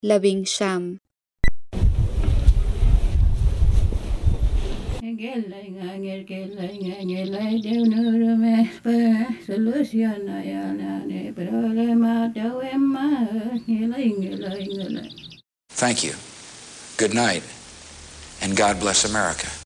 19. Thank you. Good night, and God bless America.